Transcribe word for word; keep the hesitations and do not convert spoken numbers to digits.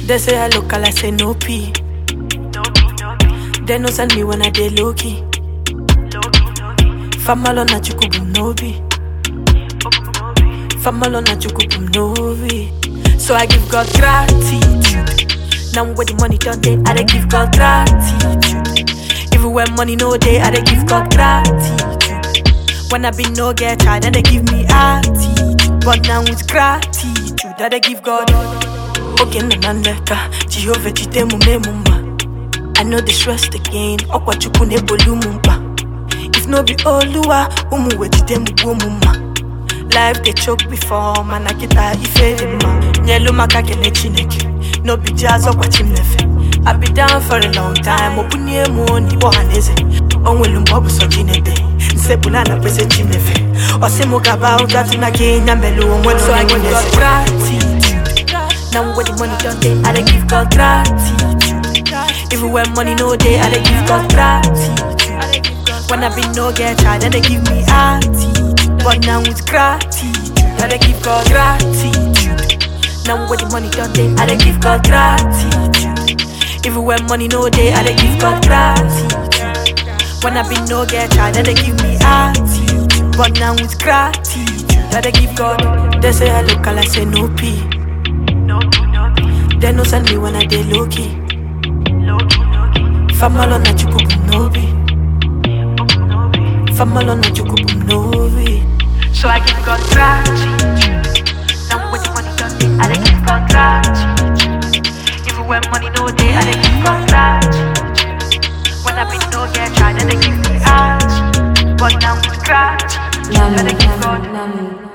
They say I look, I say no P. They no send me when I dey low key. Famalo na chukubum novi. Famalo na chukubum novi. So I give God gratitude. Now when the money done day, I dey give God gratitude. Even when money no day, I dey give God gratitude. When I be no get tired, then they give me attitude. But now with gratitude, I dey give God. Okay, no man leka, Jehovah jitemu memuma. I know the stress again. Okwa chukune bolumumba. If no be Oluwa, umu wejitemu bumuma. Life they choke before, man I get a ife ma. Nyelo makakele chineke. No be jazz okwa chimnefe. I be down for a long time. Opunye mu ndi bohaneze. Onwelumba buso jinede. Nsebula na pese chimnefe. Osemo gaba ugatu na kenya mbelu onwelu. So I give God gratitude. Now when the money done day, I dey give God gratitude. Even when money no day, I dey give God gratitude. When I be no get tired, then they give me attitude. But now with gratitude, I dey give God gratitude. Now when the money done day, I dey give God gratitude. Even when money no day, I dey give God gratitude. When I be no get tired, then they give me attitude. But now with gratitude, I dey give God. They say I look, I say no P. They no send me when I dey low key. Famalo na chukubum novi. Famalo na chukubum novi. So I give God gratitude. Now when the money done day, I dey give God gratitude. Even when money no day, I dey give God gratitude. When I be no get tired, then they give me attitude. But now with gratitude, I dey give God.